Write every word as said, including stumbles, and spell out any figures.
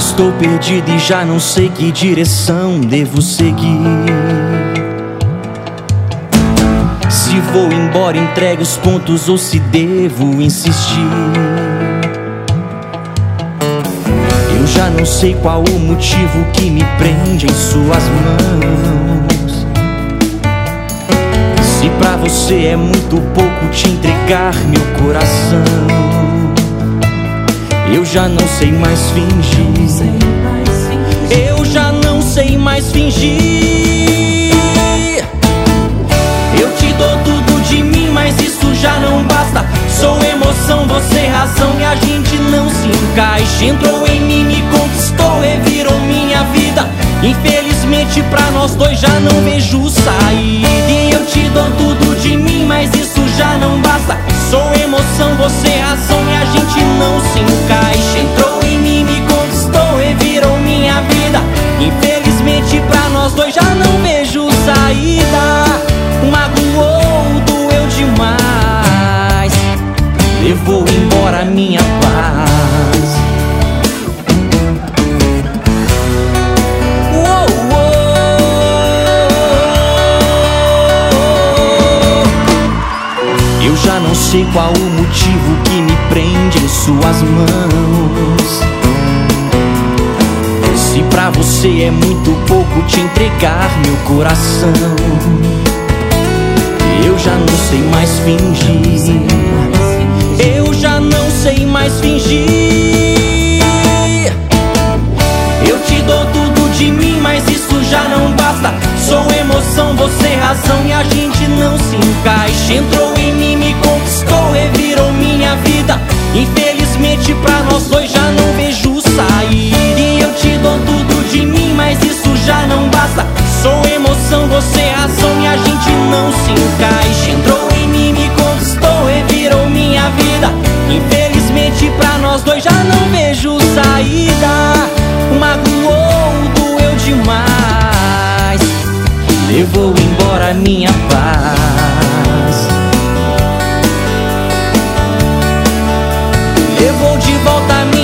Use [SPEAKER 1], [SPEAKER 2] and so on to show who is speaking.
[SPEAKER 1] Estou perdido e já não sei que direção devo seguir. Se vou embora, entrego os pontos ou se devo insistir. Eu já não sei qual o motivo que me prende em suas mãos. Se pra você é muito pouco te entregar meu coração, eu já não sei mais fingir. Eu já não sei mais fingir. Eu te dou tudo de mim, mas isso já não basta. Sou emoção, você razão e a gente não se encaixa. Entrou em mim, me conquistou, revirou minha vida. Infelizmente pra nós dois já não vejo saída. E eu te dou tudo de mim, mas isso já não basta. Sou emoção, você razão e a gente não se encaixa. Entrou em mim, me conquistou, revirou minha vida. Infelizmente pra nós dois já não vejo saída. Magoou, doeu demais, levou embora minha paz. Eu já não sei qual o motivo que me prende em suas mãos. Se pra você é muito pouco te entregar meu coração, eu já não sei mais fingir. Eu já não sei mais fingir. Eu te dou tudo de mim, mas isso já não basta. Sou emoção, você razão e a gente não se encaixa. Entrou em mim, me conquistou, revirou minha vida. Infelizmente pra nós dois já não vejo saída. E eu te dou tudo de mim, mas isso já não basta. Sou emoção, você razão e a gente não se encaixa. Entrou em mim, me conquistou, revirou minha vida. Infelizmente pra nós dois já não vejo saída. Magoou, doeu demais, levou embora minha paz. Levou de volta minha